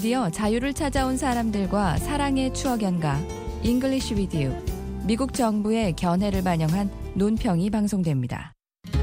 드디어 자유를 찾아온 사람들과 사랑의 추억 연가 English with You. 미국 정부의 견해를 반영한 논평이 방송됩니다.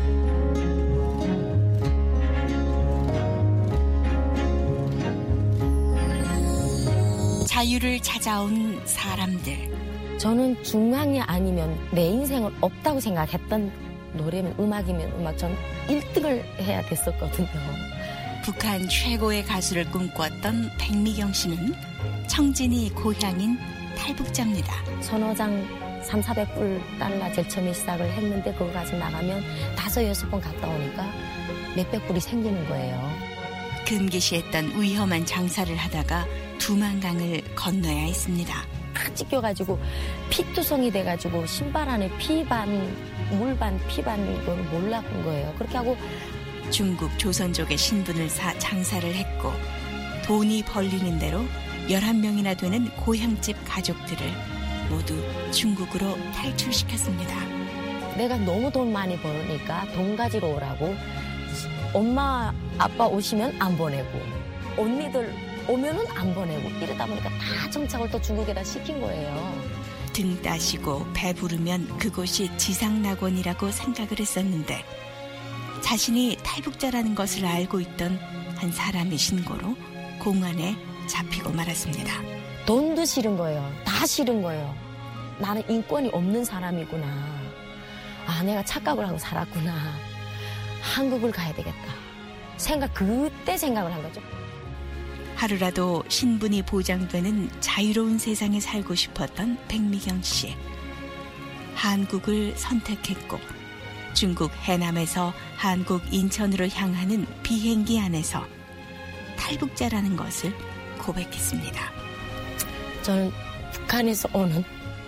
자유를 찾아온 사람들. 저는 중앙이 아니면 내 인생은 없다고 생각했던 노래면 음악이면 음악, 전 1등을 해야 됐었거든요. 북한 최고의 가수를 꿈꿨던 백미경 씨는 청진이 고향인 탈북자입니다. 선호장 3,400불 달러 제일 처음에 시작을 했는데 그거 가지고 나가면 5-6번 갔다 오니까 몇백 불이 생기는 거예요. 금기시했던 위험한 장사를 하다가 두만강을 건너야 했습니다. 팍 찢겨가지고 피투성이 돼가지고 신발 안에 피반, 물반, 피반 이거를 몰랐던 거예요. 그렇게 하고 중국 조선족의 신분을 사 장사를 했고 돈이 벌리는 대로 11명이나 되는 고향집 가족들을 모두 중국으로 탈출시켰습니다. 내가 너무 돈 많이 벌으니까 돈 가지러 오라고 엄마 아빠 오시면 안 보내고 언니들 오면은 안 보내고 이러다 보니까 다 정착을 또 중국에다 시킨 거예요. 등 따시고 배부르면 그곳이 지상낙원이라고 생각을 했었는데 자신이 탈북자라는 것을 알고 있던 한 사람의 신고로 공안에 잡히고 말았습니다. 돈도 싫은 거예요. 다 싫은 거예요. 나는 인권이 없는 사람이구나. 아, 내가 착각을 하고 살았구나. 한국을 가야 되겠다. 그때 생각을 한 거죠. 하루라도 신분이 보장되는 자유로운 세상에 살고 싶었던 백미경 씨. 한국을 선택했고 중국 해남에서 한국 인천으로 향하는 비행기 안에서 탈북자라는 것을 고백했습니다. 저는 북한에서 오는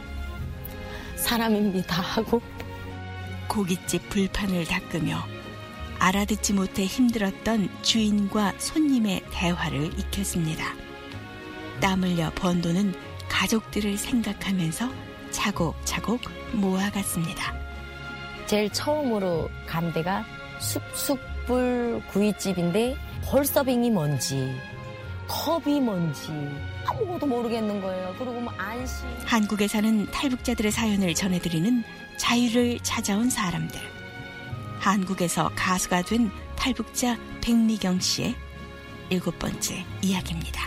사람입니다 하고 고깃집 불판을 닦으며 알아듣지 못해 힘들었던 주인과 손님의 대화를 익혔습니다. 땀 흘려 번 돈은 가족들을 생각하면서 차곡차곡 모아갔습니다. 제일 처음으로 간 데가 쑥쑥불 구이집인데 홀서빙이 뭔지 컵이 뭔지 아무것도 모르겠는 거예요. 그리고 뭐 안심. 한국에 사는 탈북자들의 사연을 전해드리는 자유를 찾아온 사람들. 한국에서 가수가 된 탈북자 백미경 씨의 7번째 이야기입니다.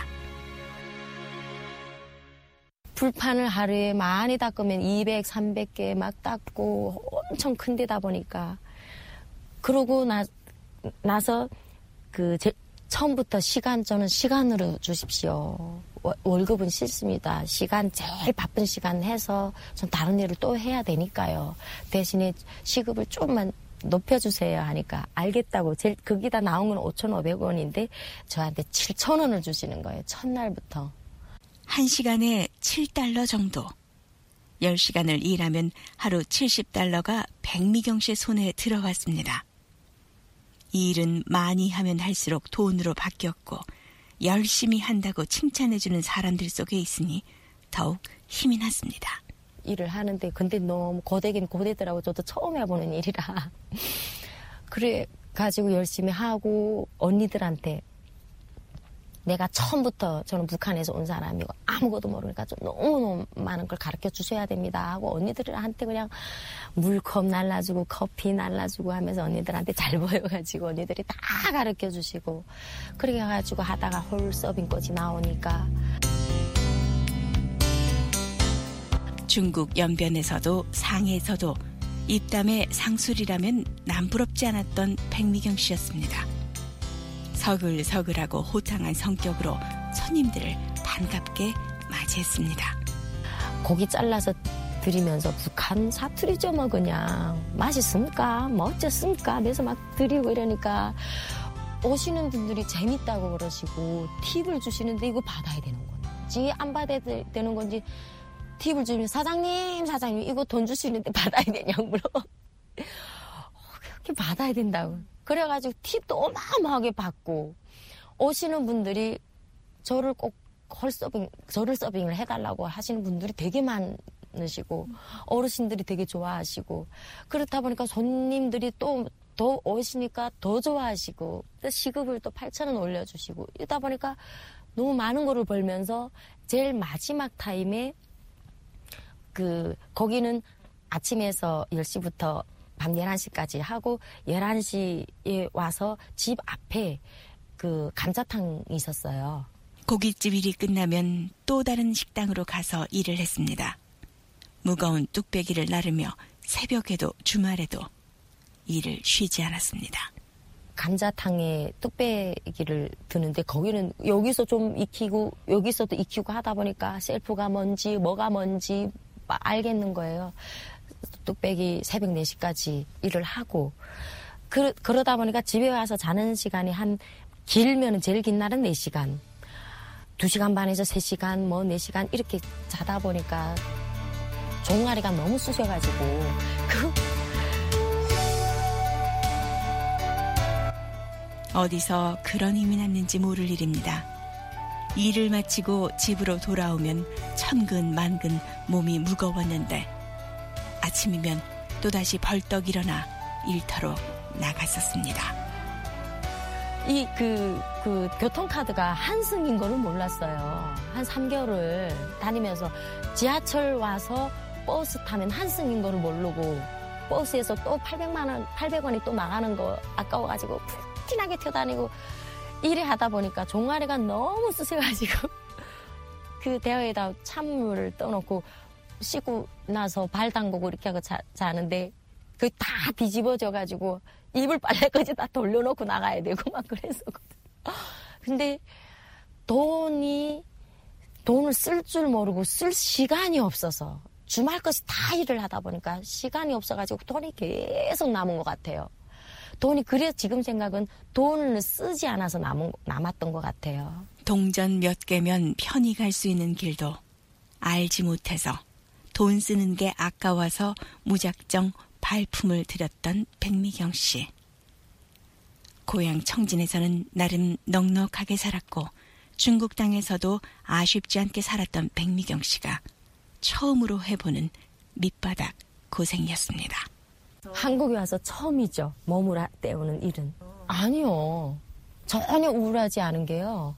불판을 하루에 많이 닦으면 200, 300개 막 닦고 엄청 큰 데다 보니까 그러고 나서 처음부터 저는 시간으로 주십시오. 월급은 싫습니다. 제일 바쁜 시간 해서 좀 다른 일을 또 해야 되니까요. 대신에 시급을 조금만 높여주세요 하니까 알겠다고. 거기다 나온 건 5,500원인데 저한테 7,000원을 주시는 거예요. 첫날부터. 1시간에 7달러 정도. 10시간을 일하면 하루 70달러가 백미경 씨 손에 들어갔습니다. 이 일은 많이 하면 할수록 돈으로 바뀌었고 열심히 한다고 칭찬해주는 사람들 속에 있으니 더욱 힘이 났습니다. 일을 하는데 근데 너무 고되긴 고되더라고. 저도 처음 해보는 일이라. 그래 가지고 열심히 하고 언니들한테 내가 처음부터 저는 북한에서 온 사람이고 아무것도 모르니까 좀 너무너무 많은 걸 가르쳐 주셔야 됩니다 하고 언니들한테 그냥 물컵 날라주고 커피 날라주고 하면서 언니들한테 잘 보여가지고 언니들이 다 가르쳐 주시고 그렇게 해가지고 하다가 홀서빙까지 나오니까 중국 연변에서도 상해에서도 입담의 상술이라면 남부럽지 않았던 백미경 씨였습니다. 서글서글하고 호탕한 성격으로 손님들을 반갑게 맞이했습니다. 고기 잘라서 드리면서 북한 사투리죠 뭐 그냥 맛있습니까? 뭐 어쨌습니까? 그래서 막 드리고 이러니까 오시는 분들이 재밌다고 그러시고 팁을 주시는데 이거 받아야 되는 건지 안 받아야 되는 건지 팁을 주면 사장님 이거 돈 주시는데 받아야 되냐고 물어. 그렇게 받아야 된다고. 그래가지고 팁도 어마어마하게 받고 오시는 분들이 저를 꼭 저를 서빙을 해달라고 하시는 분들이 되게 많으시고 어르신들이 되게 좋아하시고 그렇다 보니까 손님들이 또 더 오시니까 더 좋아하시고 또 시급을 또 8,000원 올려주시고 이러다 보니까 너무 많은 거를 벌면서 제일 마지막 타임에 거기는 아침에서 10시부터 밤 11시까지 하고 11시에 와서 집 앞에 감자탕이 있었어요. 고깃집 일이 끝나면 또 다른 식당으로 가서 일을 했습니다. 무거운 뚝배기를 나르며 새벽에도 주말에도 일을 쉬지 않았습니다. 감자탕에 뚝배기를 드는데 거기는 여기서 좀 익히고 여기서도 익히고 하다 보니까 셀프가 뭔지 뭐가 뭔지 알겠는 거예요. 뚝배기 새벽 4시까지 일을 하고 그러다 보니까 집에 와서 자는 시간이 길면 제일 긴 날은 4시간 2시간 반에서 3시간 4시간 이렇게 자다 보니까 종아리가 너무 쑤셔가지고 어디서 그런 힘이 났는지 모를 일입니다. 일을 마치고 집으로 돌아오면 천근만근 몸이 무거웠는데 아침이면 또다시 벌떡 일어나 일터로 나갔었습니다. 교통카드가 한승인 거를 몰랐어요. 한 3개월을 다니면서 지하철 와서 버스 타면 한승인 거를 모르고 버스에서 또 800원이 또 나가는 거 아까워가지고 푹신하게 튀어다니고 일을 하다 보니까 종아리가 너무 쑤셔가지고 대야에다 찬물을 떠놓고 씻고 나서 발 담그고 이렇게 하고 자는데 다 뒤집어져가지고 이불 빨래까지 다 돌려놓고 나가야 되고 막 그랬었거든요. 근데 돈을 쓸 줄 모르고 쓸 시간이 없어서 주말까지 다 일을 하다 보니까 시간이 없어가지고 돈이 계속 남은 것 같아요. 그래서 지금 생각은 돈을 쓰지 않아서 남았던 것 같아요. 동전 몇 개면 편히 갈 수 있는 길도 알지 못해서 돈 쓰는 게 아까워서 무작정 발품을 들였던 백미경 씨. 고향 청진에서는 나름 넉넉하게 살았고 중국 땅에서도 아쉽지 않게 살았던 백미경 씨가 처음으로 해보는 밑바닥 고생이었습니다. 한국에 와서 처음이죠. 몸을 때우는 일은. 아니요. 전혀 우울하지 않은 게요.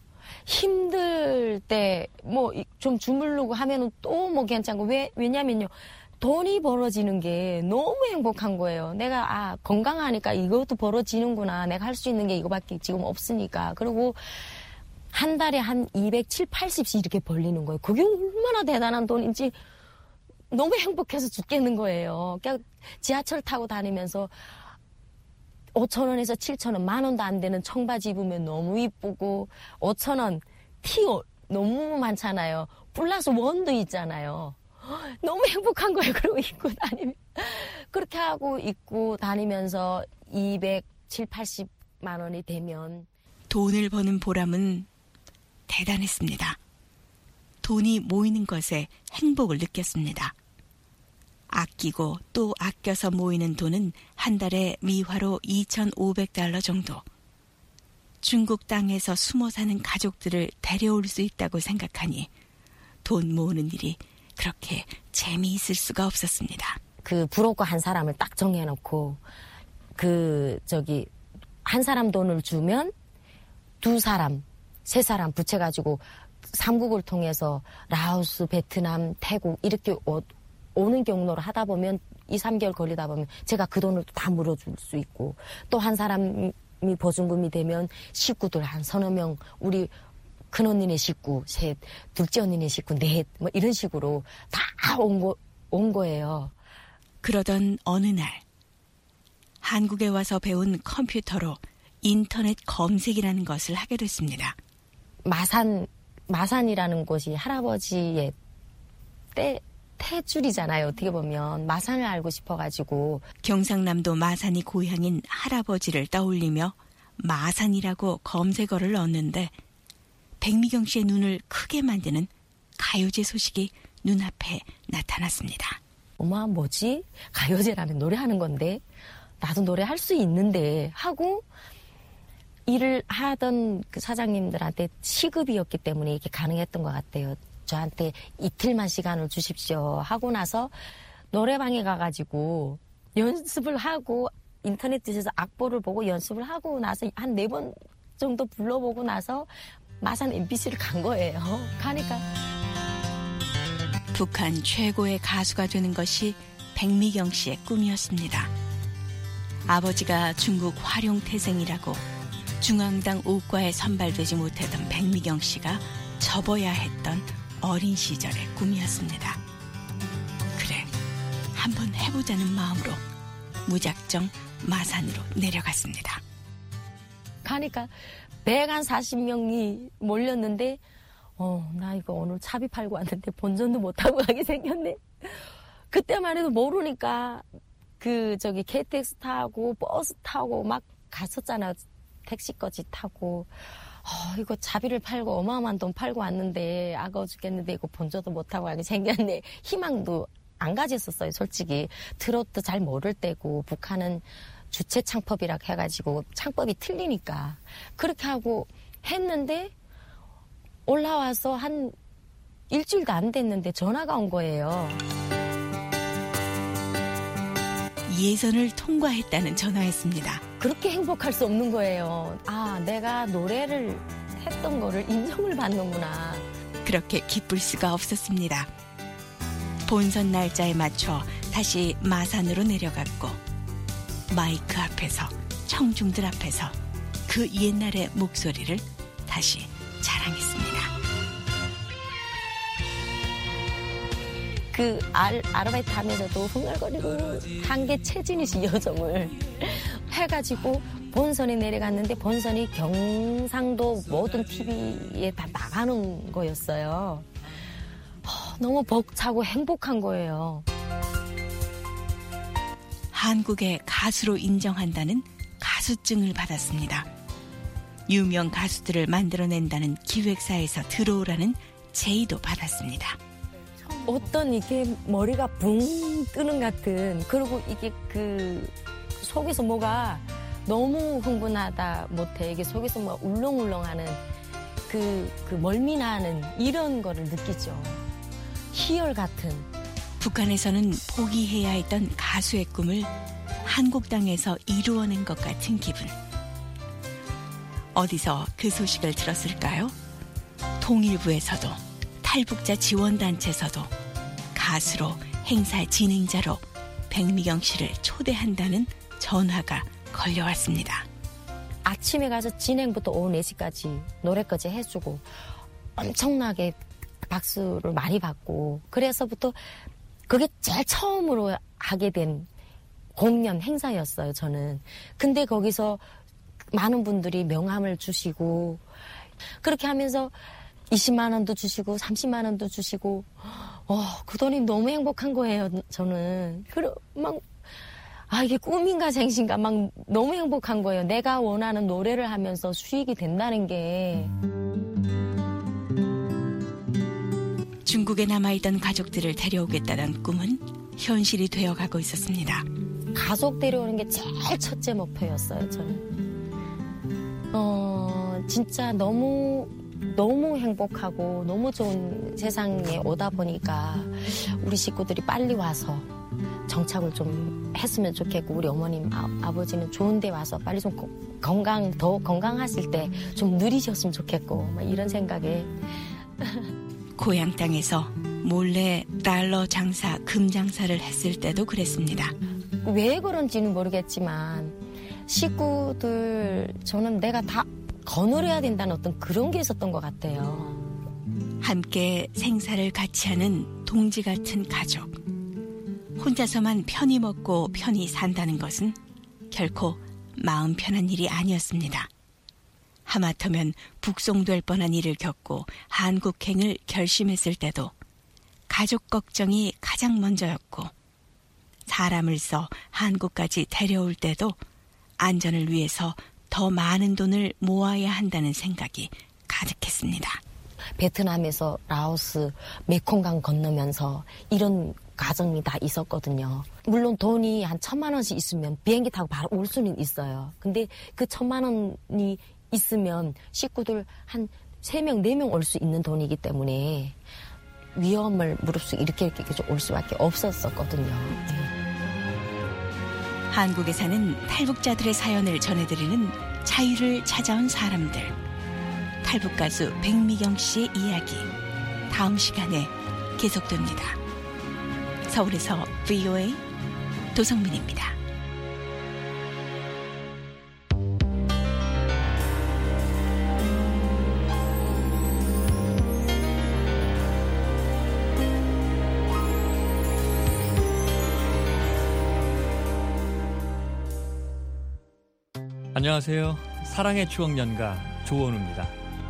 힘들 때 좀 주무르고 하면은 또 괜찮고 왜냐면요. 돈이 벌어지는 게 너무 행복한 거예요. 내가 건강하니까 이것도 벌어지는구나. 내가 할 수 있는 게 이거밖에 지금 없으니까. 그리고 한 달에 한 270, 80씩 이렇게 벌리는 거예요. 그게 얼마나 대단한 돈인지 너무 행복해서 죽겠는 거예요. 그냥 지하철 타고 다니면서 5,000원에서 7,000원, 10,000원도 안 되는 청바지 입으면 너무 이쁘고 5,000원 티 너무 많잖아요. 플러스 원도 있잖아요. 너무 행복한 거예요. 그러고 입고 다니면. 그렇게 하고 입고 다니면서 270, 80만 원이 되면 돈을 버는 보람은 대단했습니다. 돈이 모이는 것에 행복을 느꼈습니다. 아끼고 또 아껴서 모이는 돈은 한 달에 미화로 2,500달러 정도. 중국 땅에서 숨어 사는 가족들을 데려올 수 있다고 생각하니 돈 모으는 일이 그렇게 재미있을 수가 없었습니다. 브로커 한 사람을 딱 정해놓고 한 사람 돈을 주면 2사람, 3사람 붙여가지고 3국을 통해서 라오스, 베트남, 태국 이렇게 오는 경로를 하다 보면 2, 3개월 걸리다 보면 제가 그 돈을 다 물어줄 수 있고 또 한 사람이 보증금이 되면 식구들 한 3-4명 우리 큰언니네 식구 3, 둘째 언니네 식구 4 이런 식으로 다 온 거예요. 그러던 어느 날 한국에 와서 배운 컴퓨터로 인터넷 검색이라는 것을 하게 됐습니다. 마산이라는 곳이 할아버지의 태줄이잖아요. 어떻게 보면 마산을 알고 싶어가지고 경상남도 마산이 고향인 할아버지를 떠올리며 마산이라고 검색어를 넣었는데 백미경 씨의 눈을 크게 만드는 가요제 소식이 눈앞에 나타났습니다. 엄마 뭐지? 가요제라는 노래하는 건데 나도 노래할 수 있는데 하고 일을 하던 그 사장님들한테 시급이었기 때문에 이게 가능했던 것 같아요. 저한테 이틀만 시간을 주십시오 하고 나서 노래방에 가가지고 연습을 하고 인터넷에서 악보를 보고 연습을 하고 나서 한 4번 정도 불러보고 나서 마산 MBC를 간 거예요. 가니까 북한 최고의 가수가 되는 것이 백미경 씨의 꿈이었습니다. 아버지가 중국 활용태생이라고 중앙당 오과에 선발되지 못했던 백미경 씨가 접어야 했던 어린 시절의 꿈이었습니다. 그래, 한번 해보자는 마음으로 무작정 마산으로 내려갔습니다. 가니까 140명이 몰렸는데 나 이거 오늘 차비 팔고 왔는데 본전도 못하고 가게 생겼네. 그때만 해도 모르니까 KTX 타고 버스 타고 막 갔었잖아. 택시까지 타고 이거 차비를 팔고 어마어마한 돈 팔고 왔는데 아까워 죽겠는데 이거 본전도 못하고 가게 생겼네. 희망도 안 가졌었어요. 솔직히 트로트 잘 모를 때고 북한은 주체 창법이라고 해가지고 창법이 틀리니까 그렇게 하고 했는데 올라와서 한 일주일도 안 됐는데 전화가 온 거예요. 예선을 통과했다는 전화였습니다. 그렇게 행복할 수 없는 거예요. 내가 노래를 했던 거를 인정을 받는구나. 그렇게 기쁠 수가 없었습니다. 본선 날짜에 맞춰 다시 마산으로 내려갔고 마이크 앞에서 청중들 앞에서 그 옛날의 목소리를 다시 자랑했습니다. 아르바이트 하면서도 흥얼거리고 한계 체진이 씨 여정을 해가지고 본선에 내려갔는데 본선이 경상도 모든 TV에 다 나가는 거였어요. 너무 벅차고 행복한 거예요. 한국의 가수로 인정한다는 가수증을 받았습니다. 유명 가수들을 만들어낸다는 기획사에서 들어오라는 제의도 받았습니다. 어떤 이게 머리가 붕 뜨는 같은, 그리고 이게 속에서 뭐가 너무 흥분하다 못해 이게 속에서 뭐 울렁울렁하는 멀미나는 이런 거를 느끼죠. 희열 같은. 북한에서는 포기해야 했던 가수의 꿈을 한국 땅에서 이루어낸 것 같은 기분. 어디서 그 소식을 들었을까요? 통일부에서도 탈북자 지원단체에서도 가수로 행사 진행자로 백미경 씨를 초대한다는 전화가 걸려왔습니다. 아침에 가서 진행부터 오후 4시까지 노래까지 해주고 엄청나게 박수를 많이 받고 그래서부터 그게 제일 처음으로 하게 된 공연 행사였어요, 저는. 근데 거기서 많은 분들이 명함을 주시고 그렇게 하면서 20만 원도 주시고 30만 원도 주시고 그 돈이 너무 행복한 거예요, 저는. 이게 꿈인가 생신가 막 너무 행복한 거예요. 내가 원하는 노래를 하면서 수익이 된다는 게. 중국에 남아있던 가족들을 데려오겠다는 꿈은 현실이 되어가고 있었습니다. 가족 데려오는 게 제일 첫째 목표였어요, 저는. 진짜 너무 행복하고 너무 좋은 세상에 오다 보니까 우리 식구들이 빨리 와서 정착을 좀 했으면 좋겠고 우리 어머님, 아버지는 좋은 데 와서 빨리 좀 더 건강하실 때 좀 누리셨으면 좋겠고 막 이런 생각에 고향 땅에서 몰래 달러 장사, 금 장사를 했을 때도 그랬습니다. 왜 그런지는 모르겠지만 식구들 저는 내가 다 거느려야 된다는 어떤 그런 게 있었던 것 같아요. 함께 생사를 같이 하는 동지 같은 가족. 혼자서만 편히 먹고 편히 산다는 것은 결코 마음 편한 일이 아니었습니다. 하마터면 북송될 뻔한 일을 겪고 한국행을 결심했을 때도 가족 걱정이 가장 먼저였고 사람을 써 한국까지 데려올 때도 안전을 위해서 더 많은 돈을 모아야 한다는 생각이 가득했습니다. 베트남에서 라오스, 메콩강 건너면서 이런 과정이 다 있었거든요. 물론 돈이 한 1,000만 원씩 있으면 비행기 타고 바로 올 수는 있어요. 근데 그 1,000만 원이 있으면 식구들 한 3명, 4명 올 수 있는 돈이기 때문에 위험을 무릅쓰고 이렇게 올 수밖에 없었거든요. 네. 한국에 사는 탈북자들의 사연을 전해드리는 자유를 찾아온 사람들. 탈북가수 백미경 씨의 이야기 다음 시간에 계속됩니다. 서울에서 VOA 도성민입니다. 안녕하세요. 사랑의 추억 연가 조원우입니다.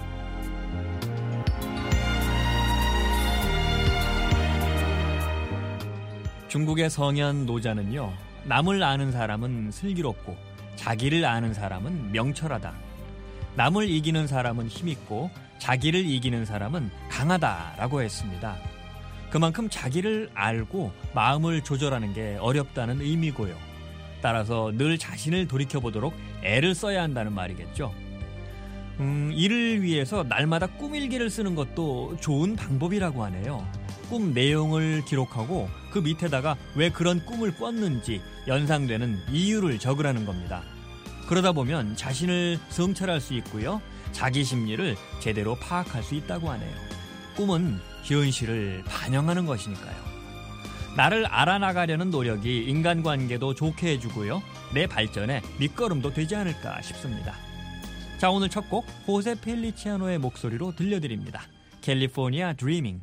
중국의 성현 노자는요, 남을 아는 사람은 슬기롭고 자기를 아는 사람은 명철하다. 남을 이기는 사람은 힘있고 자기를 이기는 사람은 강하다라고 했습니다. 그만큼 자기를 알고 마음을 조절하는 게 어렵다는 의미고요. 따라서 늘 자신을 돌이켜보도록 애를 써야 한다는 말이겠죠. 이를 위해서 날마다 꿈일기를 쓰는 것도 좋은 방법이라고 하네요. 꿈 내용을 기록하고 그 밑에다가 왜 그런 꿈을 꿨는지 연상되는 이유를 적으라는 겁니다. 그러다 보면 자신을 성찰할 수 있고요. 자기 심리를 제대로 파악할 수 있다고 하네요. 꿈은 현실을 반영하는 것이니까요. 나를 알아나가려는 노력이 인간관계도 좋게 해주고요. 내 발전에 밑거름도 되지 않을까 싶습니다. 자, 오늘 첫 곡 호세 펠리치아노의 목소리로 들려드립니다. 캘리포니아 드리밍.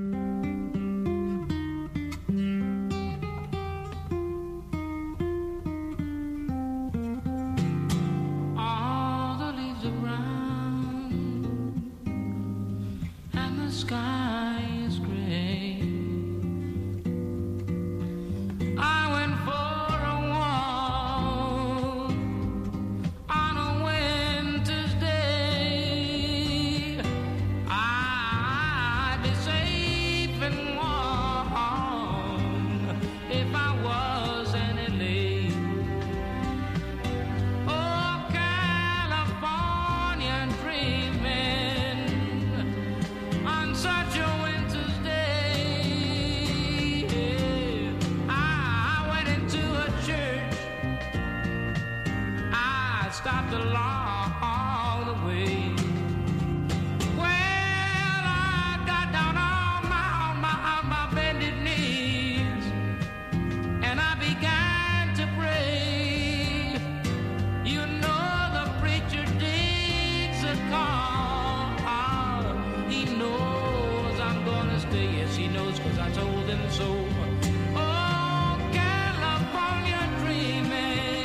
Stopped along the way. Well, I got down on my bended knees, and I began to pray. You know the preacher digs a call. He knows I'm gonna stay. Yes, he knows, 'cause I told him so. Oh, California dreaming.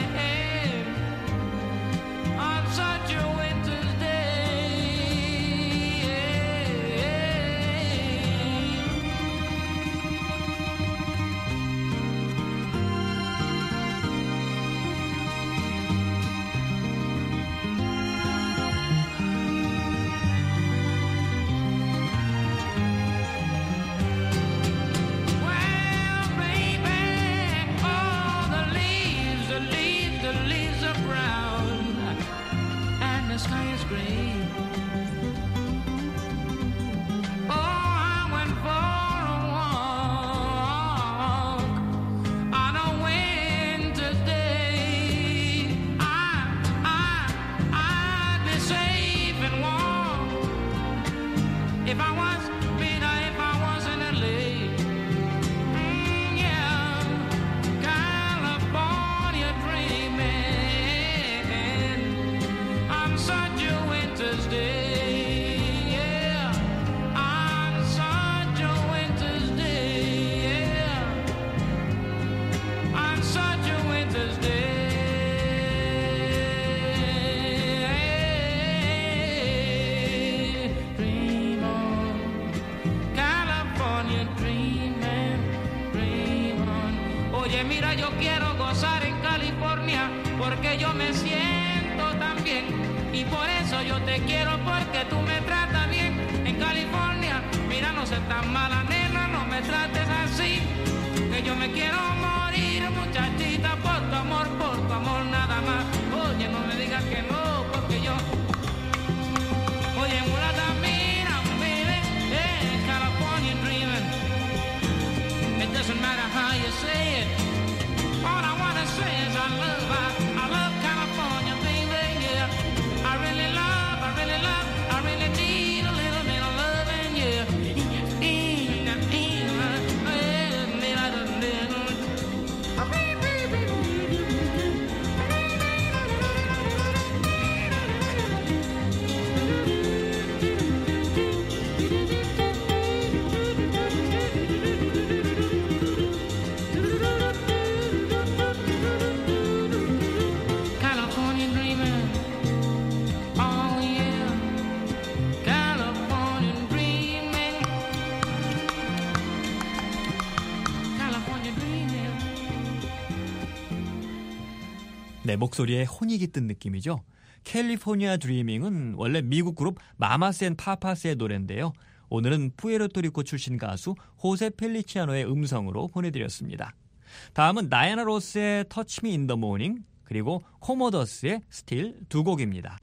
Such a winter's day. Well, baby, oh, the leaves are brown. The sky is gray. Oh, I went for a walk on a winter's day. I'd be safe and warm if I was if I was in LA. Yeah, California dreaming. Such a winter's day, yeah. On such a winter's day, yeah. On such a winter's day. Dream on, California dreaming, dream on. Oye, mira, yo quiero gozar en California porque yo me siento tan bien. Y por eso yo te quiero, porque tú me tratas bien. En California, mira, no seas tan mala, nena, no me trates así. Que yo me quiero morir, muchachita, por tu amor nada más. Oye, no me digas que no, porque yo... Oye, mulata, mira, baby, California dreaming. It doesn't matter how you say it. All I wanna say is I love California, baby, yeah. I really love 네, 목소리에 혼이 깃든 느낌이죠. 캘리포니아 드리밍은 원래 미국 그룹 마마스 앤 파파스의 노래인데요. 오늘은 푸에르토리코 출신 가수 호세 펠리치아노의 음성으로 보내드렸습니다. 다음은 다이애나 로스의 Touch Me in the Morning 그리고 코모더스의 Still 두 곡입니다.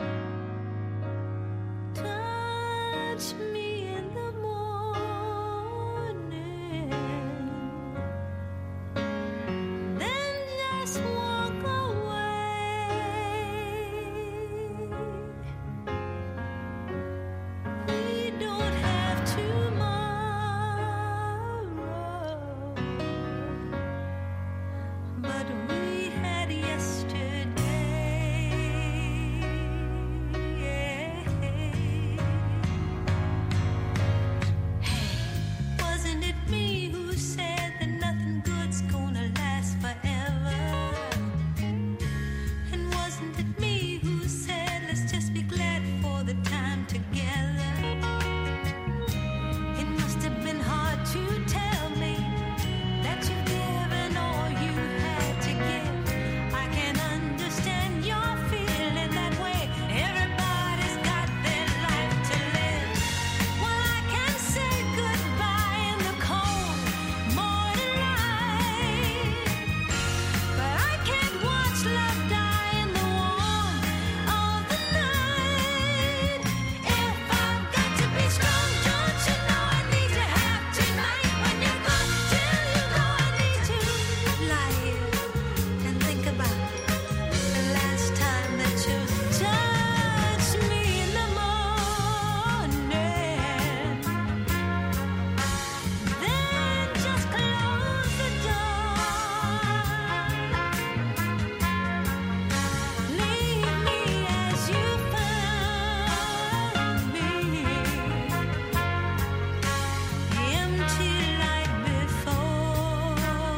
Touch me in the morning, then just walk away. We don't have tomorrow, but we had yesterday. Wasn't it me who said that nothing good's gonna last forever? And wasn't it me who said let's just be glad for the time together? It must have been hard to tell me that you've given all you had to give. I can understand you're feeling that way. Everybody's got their life to live. Well, I can say goodbye in the cold morning light, but I can't watch love die in the warmth of the night. If I've got to be strong, don't you know I need to have tonight? When you're gone, till you go, I need to lie here and think about the last time that you touched me in the morning. Then just close the door. Leave me as you found me, empty like before.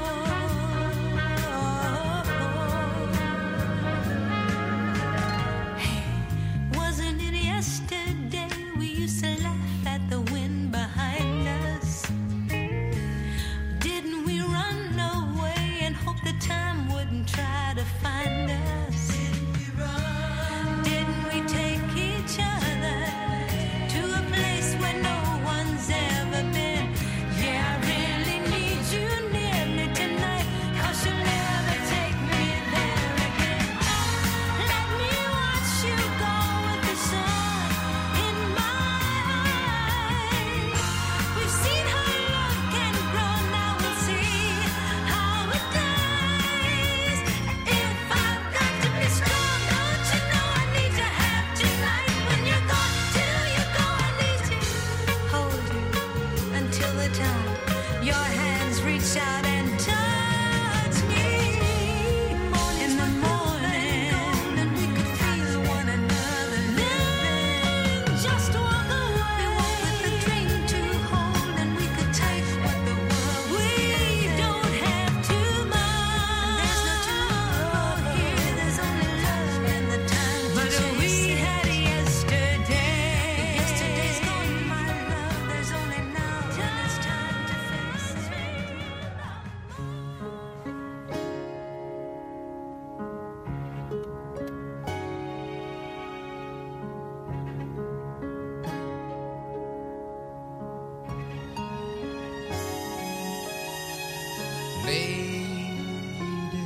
Hey, wasn't it yesterday we used to laugh at the wind behind us? Didn't we run away and hope the time wouldn't try to find us? Didn't we take each other to a place where no one's ever been? Yeah, I really need you near me tonight, 'cause you'll never take me there again. Let me watch you go with the sun in my eyes. We've seen how love can grow, now we'll see how it dies. If I've got to be strong, don't you know I need to have tonight? When you're gone, till you go, I need to hold you until the time your hands reach out and touch me in the morning, and we could feel one another. Then just walk away with a dream to hold, and we could take what the world. We don't have tomorrow. There's no tomorrow here. There's only love and the time to chase. But we had yesterday. Yesterday's gone, my love. There's only now, and it's time to face it. Lady,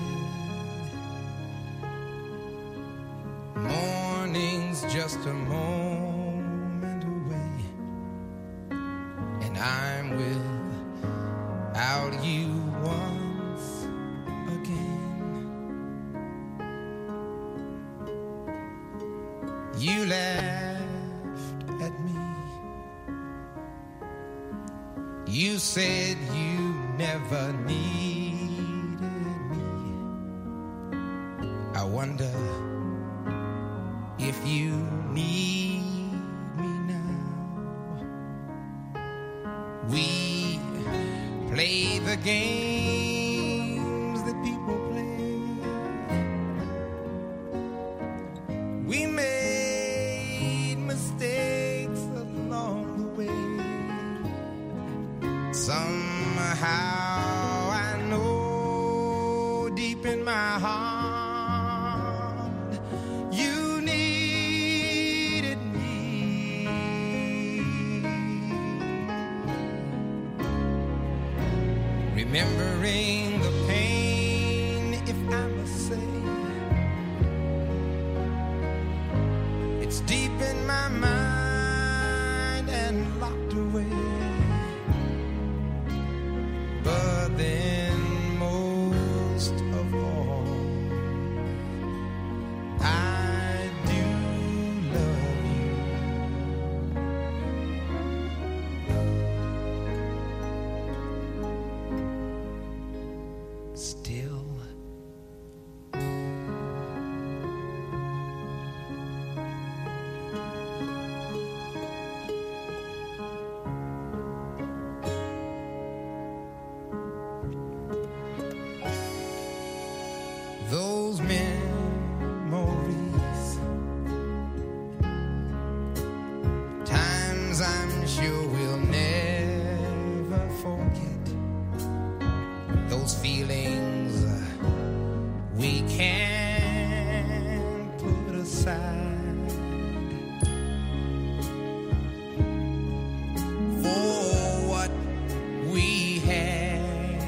morning's just a moment away, and I'm without you once again. You laughed at me. You said you never needed me. I wonder if you need me now. We play the games that people play. We made mistakes along the way. Somehow I know deep in my heart remembering the pain, if I must say. It's deep in my mind and locked away. But then most of all, I do love you. Still. Those memories, times I'm sure we'll never forget. Those feelings we can't put aside. For what we had,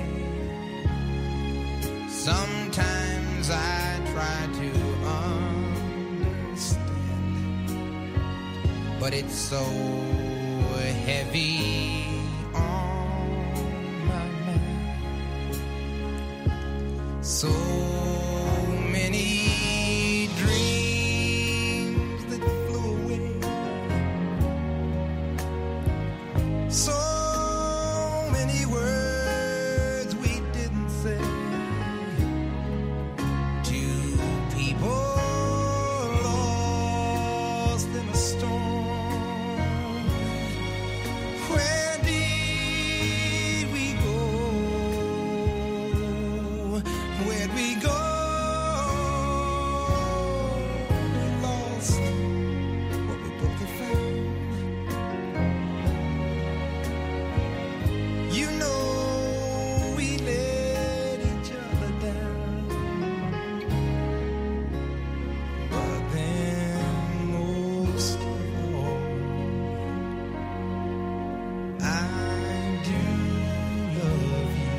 sometimes I try to understand, but it's so heavy on my mind. So many dreams that flew away, so many words we didn't say to people lost in a storm. Where did we go? Where'd we go? We lost what we both had found. You know we let each other down. But then most of all, I do love you.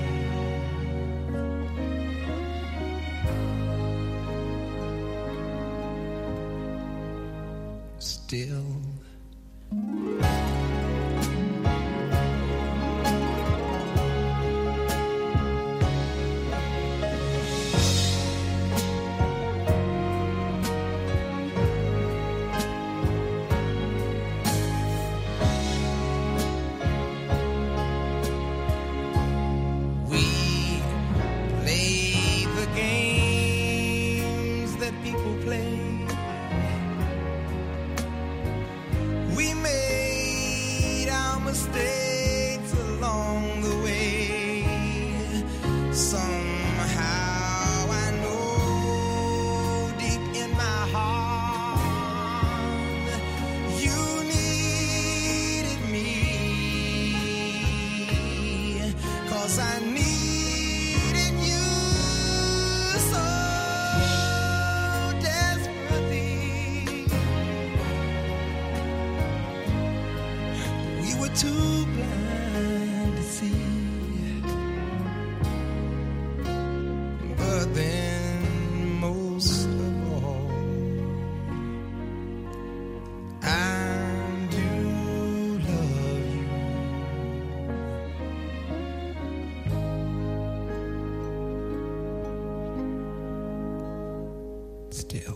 Still. We play the games that people play. We made our mistakes along the way. Somehow I know deep in my heart you needed me, 'cause I needed you so desperately. We were too blind to see. But then most of all, I do love you. Still.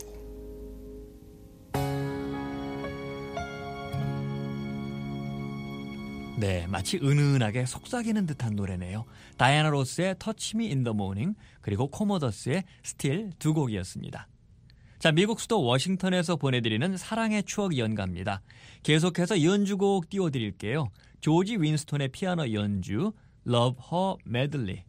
네, 마치 은은하게 속삭이는 듯한 노래네요. 다이아나 로스의 Touch Me in the Morning, 그리고 코모더스의 Still 두 곡이었습니다. 자, 미국 수도 워싱턴에서 보내드리는 사랑의 추억 연가입니다. 계속해서 연주곡 띄워드릴게요. 조지 윈스톤의 피아노 연주 Love Her Madly.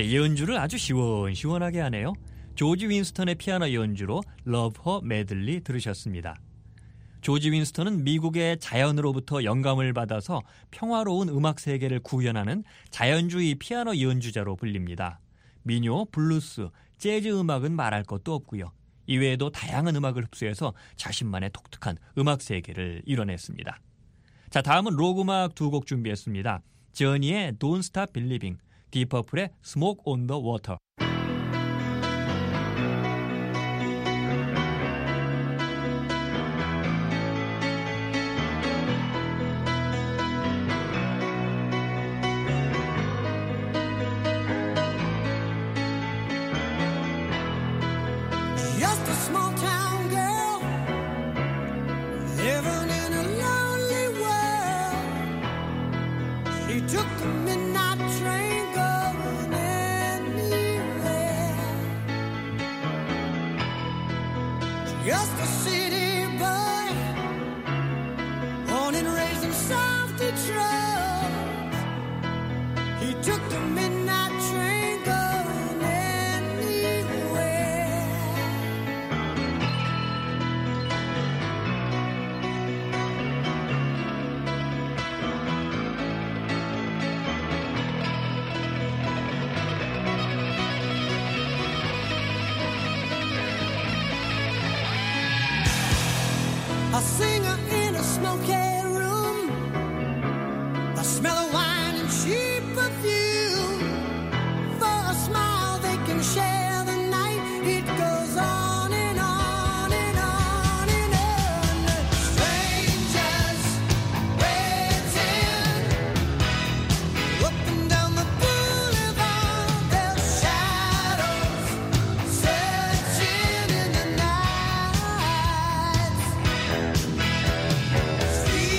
네, 연주를 아주 시원시원하게 하네요. 조지 윈스턴의 피아노 연주로 Love Her Madly 들으셨습니다. 조지 윈스턴은 미국의 자연으로부터 영감을 받아서 평화로운 음악 세계를 구현하는 자연주의 피아노 연주자로 불립니다. 민요, 블루스, 재즈 음악은 말할 것도 없고요. 이외에도 다양한 음악을 흡수해서 자신만의 독특한 음악 세계를 이뤄냈습니다. 자, 다음은 록 음악 두 곡 준비했습니다. 저니의 Don't Stop Believing, 디퍼플의 Smoke on the Water. Just a small town girl living in a lonely world. She took the midnight train going anywhere. Just a city boy, born and raised in South Detroit. He took the midnight train going anywhere. A singer in a smoky room, the smell of wine and cheap perfume. For a smile they can share the night. It goes on and on and on and on. Strangers waiting up and down the boulevard. Their shadows searching in the night. Street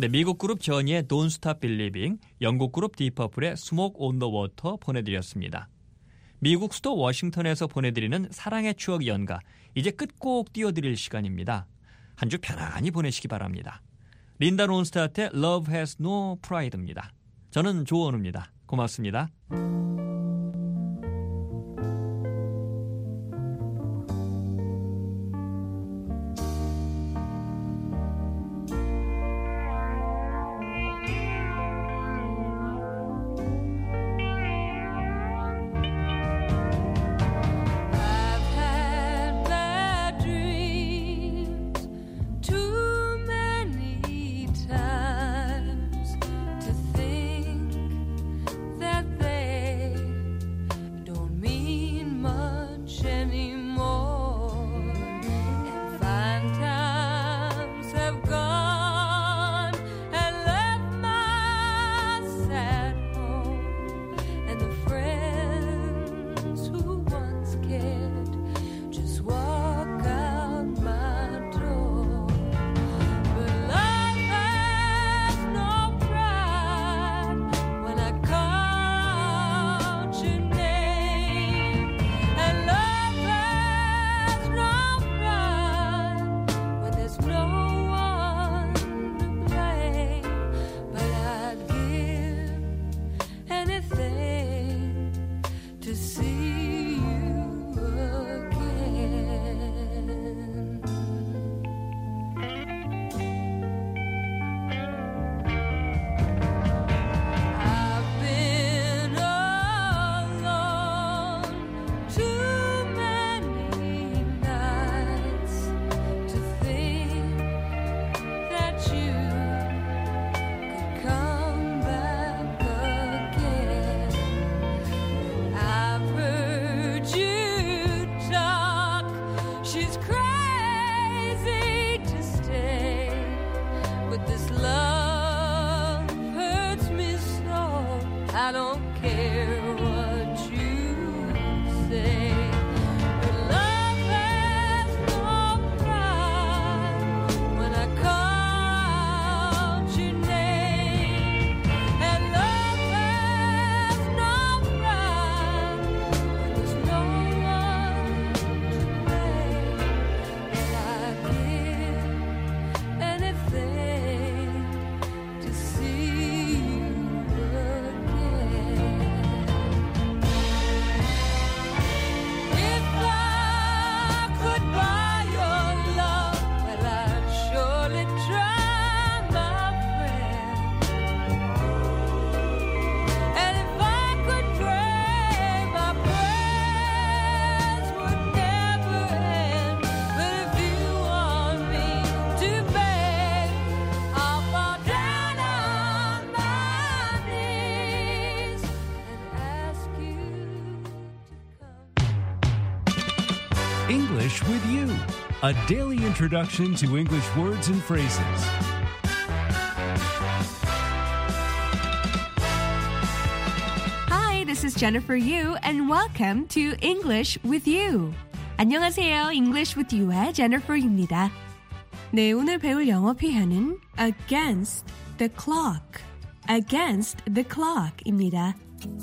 네, 미국 그룹 저니의 Don't Stop Believing, 영국 그룹 디퍼플의 Smoke on the Water 보내드렸습니다. 미국 수도 워싱턴에서 보내드리는 사랑의 추억 연가, 이제 끝곡 띄워드릴 시간입니다. 한 주 편안히 보내시기 바랍니다. 린다 론스타트의 Love Has No Pride입니다. 저는 조원우입니다. 고맙습니다. English with You, a daily introduction to English words and phrases. Hi, this is Jennifer Yu, and welcome to English with You. 안녕하세요, English with You의 Jennifer입니다. 네, 오늘 배울 영어 표현은 against the clock, against the clock입니다.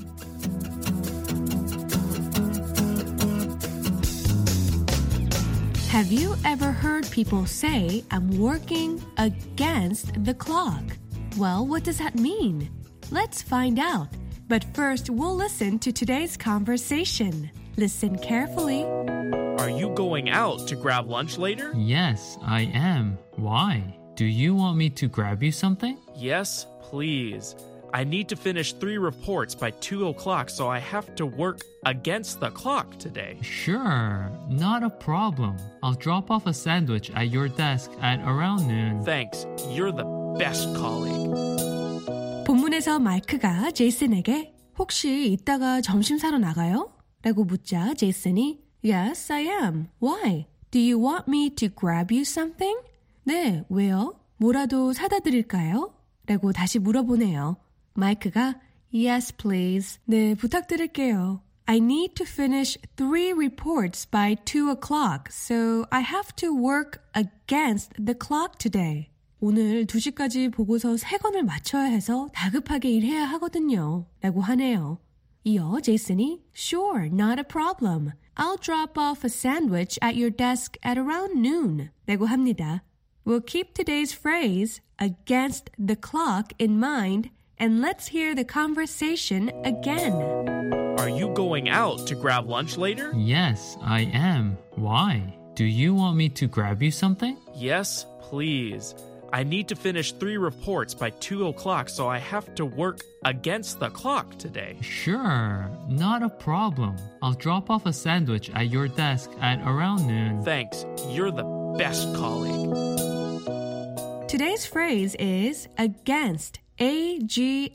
Have you ever heard people say, I'm working against the clock? Well, what does that mean? Let's find out. But first, we'll listen to today's conversation. Listen carefully. Are you going out to grab lunch later? Yes, I am. Why? Do you want me to grab you something? Yes, please. I need to finish 3 reports by 2 o'clock, so I have to work against the clock today. Sure, not a problem. I'll drop off a sandwich at your desk at around noon. Thanks. You're the best colleague. 본문에서 마이크가 제이슨에게 혹시 이따가 점심 사러 나가요? 라고 묻자 제이슨이 Yes, I am. Why? Do you want me to grab you something? 네, 왜요? 뭐라도 사다 드릴까요? 라고 다시 물어보네요. 마이크가 Yes, please. 네, 부탁드릴게요. I need to finish 3 reports by 2 o'clock, so I have to work against the clock today. 오늘 2시까지 보고서 3권을 맞춰야 해서 다급하게 일해야 하거든요. 라고 하네요. 이어 제이슨이 Sure, not a problem. I'll drop off a sandwich at your desk at around noon. 라고 합니다. We'll keep today's phrase against the clock in mind and let's hear the conversation again. Are you going out to grab lunch later? Yes, I am. Why? Do you want me to grab you something? Yes, please. I need to finish 3 reports by 2 o'clock, so I have to work against the clock today. Sure, not a problem. I'll drop off a sandwich at your desk at around noon. Thanks. You're the best colleague. Today's phrase is against. Against.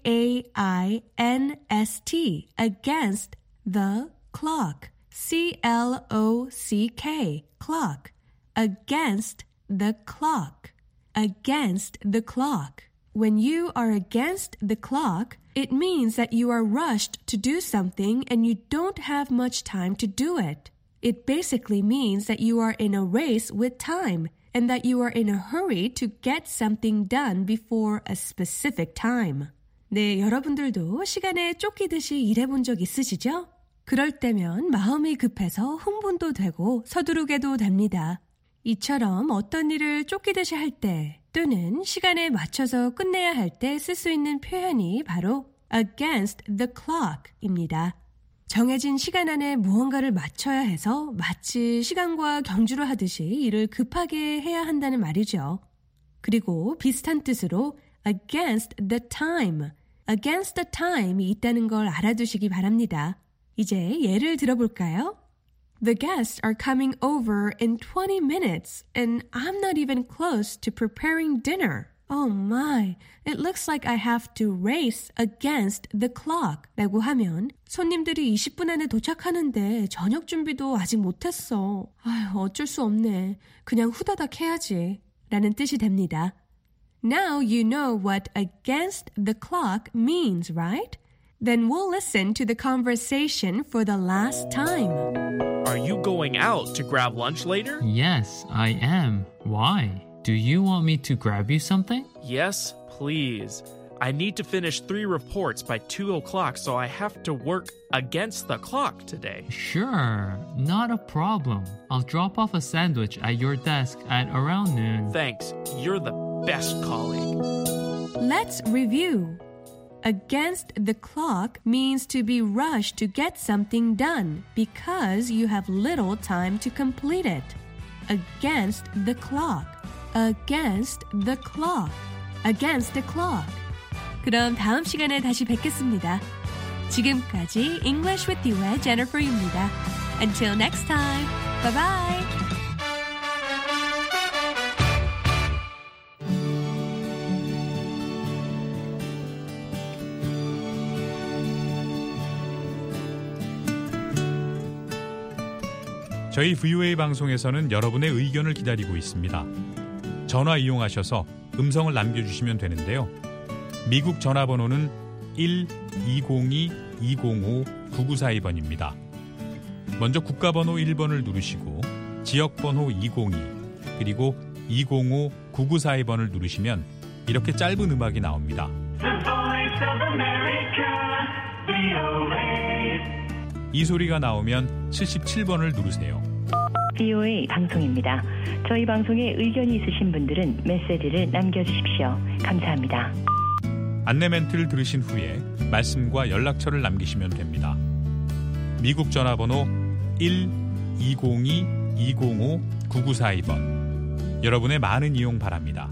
Against the clock. CLOCK. Clock. Against the clock. Against the clock. When you are against the clock, it means that you are rushed to do something and you don't have much time to do it. It basically means that you are in a race with time and that you are in a hurry to get something done before a specific time. 네, 여러분들도 시간에 쫓기듯이 일해본 적 있으시죠? 그럴 때면 마음이 급해서 흥분도 되고 서두르게도 됩니다. 이처럼 어떤 일을 쫓기듯이 할 때 또는 시간에 맞춰서 끝내야 할 때 쓸 수 있는 표현이 바로 against the clock입니다. 정해진 시간 안에 무언가를 맞춰야 해서 마치 시간과 경주를 하듯이 일을 급하게 해야 한다는 말이죠. 그리고 비슷한 뜻으로 against the time, against the time이 있다는 걸 알아두시기 바랍니다. 이제 예를 들어볼까요? The guests are coming over in 20 minutes and I'm not even close to preparing dinner. Oh my, it looks like I have to race against the clock. 라고 하면 손님들이 20분 안에 도착하는데 저녁 준비도 아직 못했어. 아휴, 어쩔 수 없네. 그냥 후다닥 해야지. 라는 뜻이 됩니다. Now you know what against the clock means, right? Then we'll listen to the conversation for the last time. Are you going out to grab lunch later? Yes, I am. Why? Do you want me to grab you something? Yes, please. I need to finish 3 reports by 2 o'clock, so I have to work against the clock today. Sure, not a problem. I'll drop off a sandwich at your desk at around noon. Thanks. You're the best colleague. Let's review. Against the clock means to be rushed to get something done because you have little time to complete it. Against the clock. Against the clock. Against the clock. 그럼 다음 시간에 다시 뵙겠습니다. 지금까지 English with You의 Jennifer입니다. Until next time. Bye bye. 저희 VOA 방송에서는 여러분의 의견을 기다리고 있습니다. 전화 이용하셔서 음성을 남겨주시면 되는데요. 미국 전화번호는 1-202-205-9942번입니다. 먼저 국가번호 1번을 누르시고 지역번호 202 그리고 205-9942번을 누르시면 이렇게 짧은 음악이 나옵니다. 이 소리가 나오면 77번을 누르세요. VOA 방송입니다. 저희 방송에 의견이 있으신 분들은 메시지를 남겨주십시오. 감사합니다. 안내 멘트를 들으신 후에 말씀과 연락처를 남기시면 됩니다. 미국 전화번호 1-202-205-9942번. 여러분의 많은 이용 바랍니다.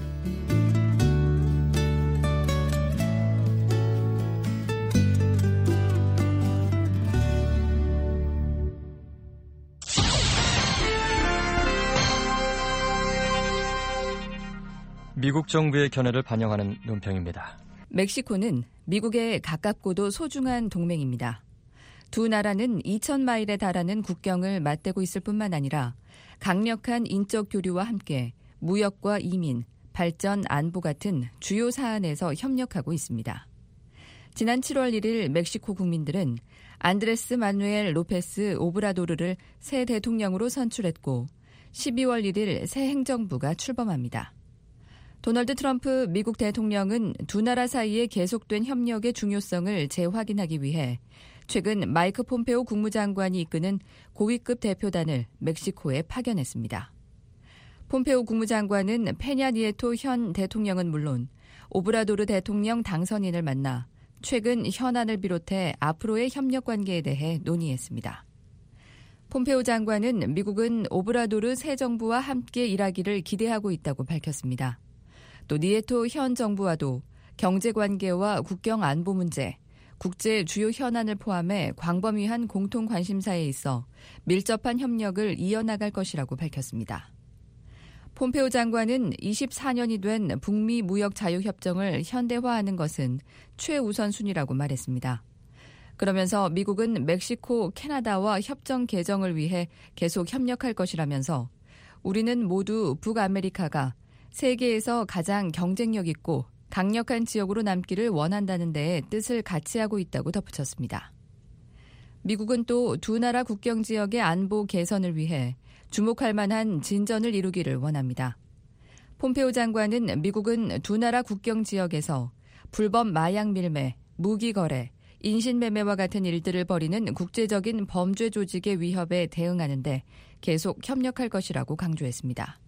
미국 정부의 견해를 반영하는 논평입니다. 멕시코는 미국의 가깝고도 소중한 동맹입니다. 두 나라는 2,000마일에 달하는 국경을 맞대고 있을 뿐만 아니라 강력한 인적 교류와 함께 무역과 이민, 발전, 안보 같은 주요 사안에서 협력하고 있습니다. 지난 7월 1일 멕시코 국민들은 안드레스 마누엘 로페스 오브라도르를 새 대통령으로 선출했고 12월 1일 새 행정부가 출범합니다. 도널드 트럼프 미국 대통령은 두 나라 사이에 계속된 협력의 중요성을 재확인하기 위해 최근 마이크 폼페오 국무장관이 이끄는 고위급 대표단을 멕시코에 파견했습니다. 폼페오 국무장관은 페냐 니에토 현 대통령은 물론 오브라도르 대통령 당선인을 만나 최근 현안을 비롯해 앞으로의 협력 관계에 대해 논의했습니다. 폼페오 장관은 미국은 오브라도르 새 정부와 함께 일하기를 기대하고 있다고 밝혔습니다. 또 니에토 현 정부와도 경제관계와 국경 안보 문제, 국제 주요 현안을 포함해 광범위한 공통 관심사에 있어 밀접한 협력을 이어나갈 것이라고 밝혔습니다. 폼페오 장관은 24년이 된 북미 무역 자유협정을 현대화하는 것은 최우선순위라고 말했습니다. 그러면서 미국은 멕시코, 캐나다와 협정 개정을 위해 계속 협력할 것이라면서 우리는 모두 북아메리카가 세계에서 가장 경쟁력 있고 강력한 지역으로 남기를 원한다는 데에 뜻을 같이 하고 있다고 덧붙였습니다. 미국은 또 두 나라 국경 지역의 안보 개선을 위해 주목할 만한 진전을 이루기를 원합니다. 폼페오 장관은 미국은 두 나라 국경 지역에서 불법 마약 밀매, 무기 거래, 인신매매와 같은 일들을 벌이는 국제적인 범죄 조직의 위협에 대응하는 데 계속 협력할 것이라고 강조했습니다.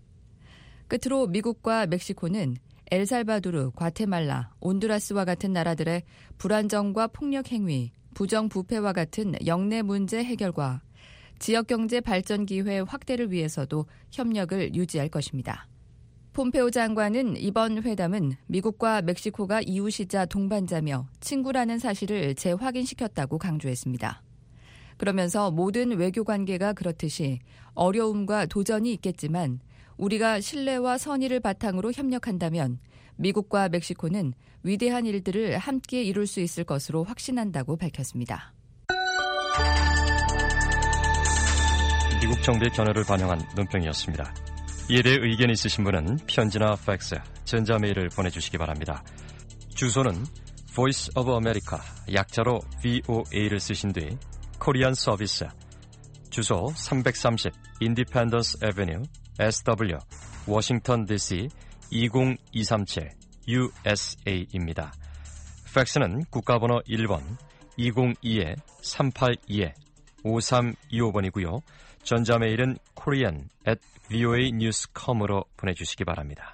끝으로 미국과 멕시코는 엘살바도르, 과테말라, 온두라스와 같은 나라들의 불안정과 폭력 행위, 부정부패와 같은 영내 문제 해결과 지역경제 발전 기회 확대를 위해서도 협력을 유지할 것입니다. 폼페오 장관은 이번 회담은 미국과 멕시코가 이웃이자 동반자며 친구라는 사실을 재확인시켰다고 강조했습니다. 그러면서 모든 외교 관계가 그렇듯이 어려움과 도전이 있겠지만 우리가 신뢰와 선의를 바탕으로 협력한다면 미국과 멕시코는 위대한 일들을 함께 이룰 수 있을 것으로 확신한다고 밝혔습니다. 미국 정부의 견해를 반영한 논평이었습니다. 이에 대해 의견이 있으신 분은 편지나 팩스, 전자메일을 보내주시기 바랍니다. 주소는 Voice of America, 약자로 VOA를 쓰신 뒤 코리안 서비스, 주소 330 Independence Avenue, SW, 워싱턴 DC 20237 USA입니다. 팩스는 국가번호 1번 202-382-5325번이고요. 전자메일은 korean@voanews.com으로 보내주시기 바랍니다.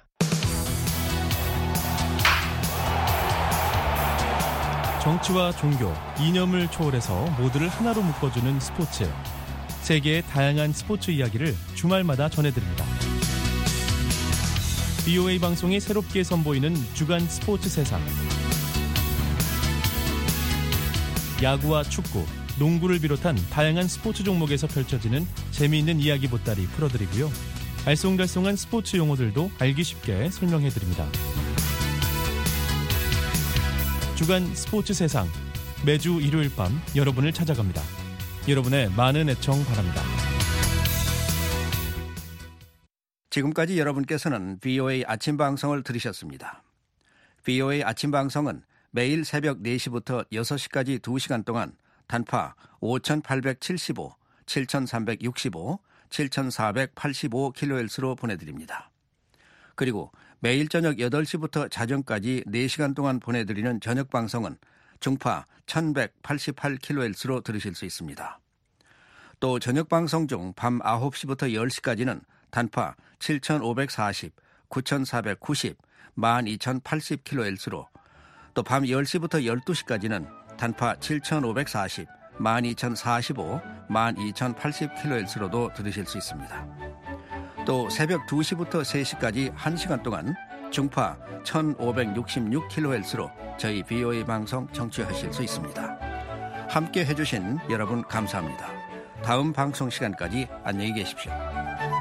정치와 종교, 이념을 초월해서 모두를 하나로 묶어주는 스포츠. 세계의 다양한 스포츠 이야기를 주말마다 전해드립니다. VOA 방송이 새롭게 선보이는 주간 스포츠 세상. 야구와 축구, 농구를 비롯한 다양한 스포츠 종목에서 펼쳐지는 재미있는 이야기 보따리 풀어드리고요. 알쏭달쏭한 스포츠 용어들도 알기 쉽게 설명해드립니다. 주간 스포츠 세상, 매주 일요일 밤 여러분을 찾아갑니다. 여러분의 많은 애청 바랍니다. 지금까지 여러분께서는 VOA 아침 방송을 들으셨습니다. VOA 아침 방송은 매일 새벽 4시부터 6시까지 2시간 동안 단파 5,875, 7,365, 7,485kHz로 보내드립니다. 그리고 매일 저녁 8시부터 자정까지 4시간 동안 보내드리는 저녁 방송은 중파 1188kHz로 들으실 수 있습니다. 또 저녁 방송 중 밤 9시부터 10시까지는 단파 7540, 9490, 12080kHz로 또 밤 10시부터 12시까지는 단파 7540, 12045, 12080kHz로도 들으실 수 있습니다. 또 새벽 2시부터 3시까지 1시간 동안 중파 1566kHz로 저희 VOA 방송 청취하실 수 있습니다. 함께 해주신 여러분 감사합니다. 다음 방송 시간까지 안녕히 계십시오.